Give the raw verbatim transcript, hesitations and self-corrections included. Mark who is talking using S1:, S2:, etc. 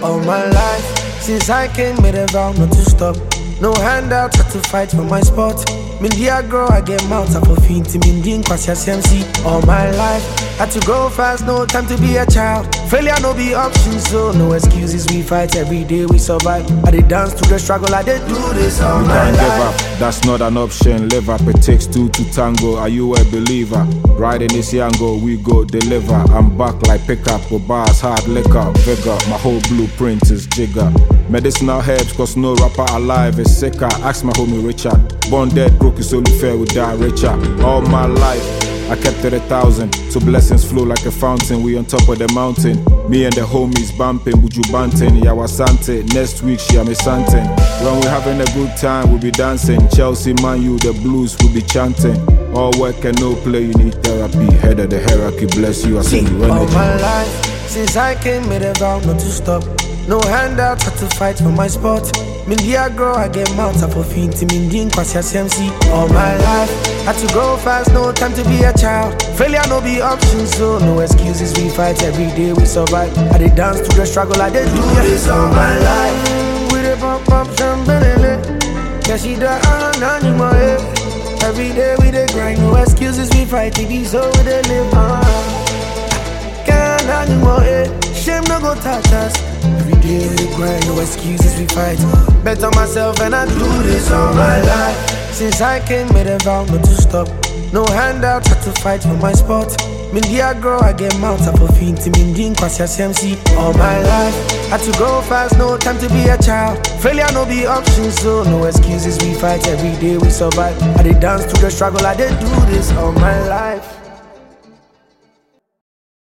S1: all my life. Since I came, made a vow not to stop. No handouts, had to fight for my spot. Mindia grow, I get mouth up of feet. Mindin Kwasia C M C all my life. Had to go fast, no time to be a child. Failure no be option, so no excuses. We fight every day, we survive. I did dance through the struggle, I did do this all
S2: we
S1: my
S2: can't
S1: life.
S2: give up, that's not an option. Live up, it takes two to tango. Are you a believer? Riding this yango, we go deliver. I'm back like pickup with bars, hard liquor, vigor. My whole blueprint is jigger. Medicinal herbs, cause no rapper alive is sicker. Ask my homie Richard. Born dead, broke, it's only fair we die richer. All my life, I kept it a thousand, so blessings flow like a fountain. We on top of the mountain, me and the homies bumping, Buju Banton, Yawasante. Next week, she am a Santin. When we having a good time, we'll be dancing. Chelsea, Man U, the blues, we'll be chanting. All work and no play, you need therapy. Head of the hierarchy, bless you, I send you energy.
S1: All my life, since I came, made a vow not to stop. No handouts, had to fight for my spot. Mindia grow, I get mouth up of feet. Mindin Kwasia C M C all my life. Had to go fast, no time to be a child. Failure no be option, so no excuses. We fight every day, we survive. I did dance through the struggle, I did do this all my life. We dey pop pop champagne, yeah she da ananimo. Every day we dey grind, no excuses. We fight to be so we dey live. Can't anymore, shame no go touch us. Every day we grind, no excuses, we fight. Bet on myself and I do this all my life. Since I came, made a vow not to stop. No handouts, had to fight for my spot. Mindia grow, I get mouth up of feet. Mindin Kwasia C M C all my life. Had to go fast, no time to be a child. Failure no be option, so no excuses. We fight every day, we survive. I did dance through the struggle, I did do this all my life.